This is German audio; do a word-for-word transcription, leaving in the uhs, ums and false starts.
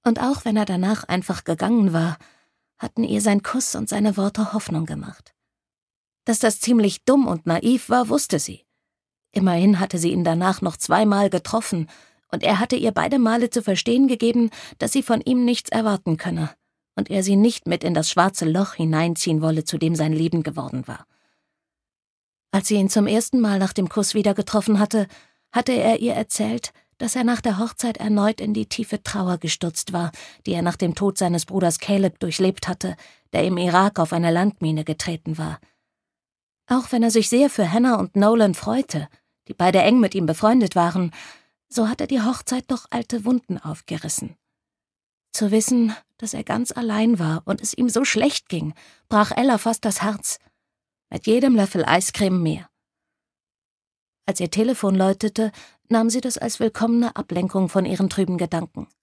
Und auch wenn er danach einfach gegangen war, hatten ihr sein Kuss und seine Worte Hoffnung gemacht. Dass das ziemlich dumm und naiv war, wusste sie. Immerhin hatte sie ihn danach noch zweimal getroffen, und er hatte ihr beide Male zu verstehen gegeben, dass sie von ihm nichts erwarten könne und er sie nicht mit in das schwarze Loch hineinziehen wolle, zu dem sein Leben geworden war. Als sie ihn zum ersten Mal nach dem Kuss wieder getroffen hatte, hatte er ihr erzählt, dass er nach der Hochzeit erneut in die tiefe Trauer gestürzt war, die er nach dem Tod seines Bruders Caleb durchlebt hatte, der im Irak auf eine Landmine getreten war. Auch wenn er sich sehr für Hannah und Nolan freute, die beide eng mit ihm befreundet waren, so hatte die Hochzeit doch alte Wunden aufgerissen. Zu wissen, dass er ganz allein war und es ihm so schlecht ging, brach Ella fast das Herz. Mit jedem Löffel Eiscreme mehr. Als ihr Telefon läutete, nahm sie das als willkommene Ablenkung von ihren trüben Gedanken.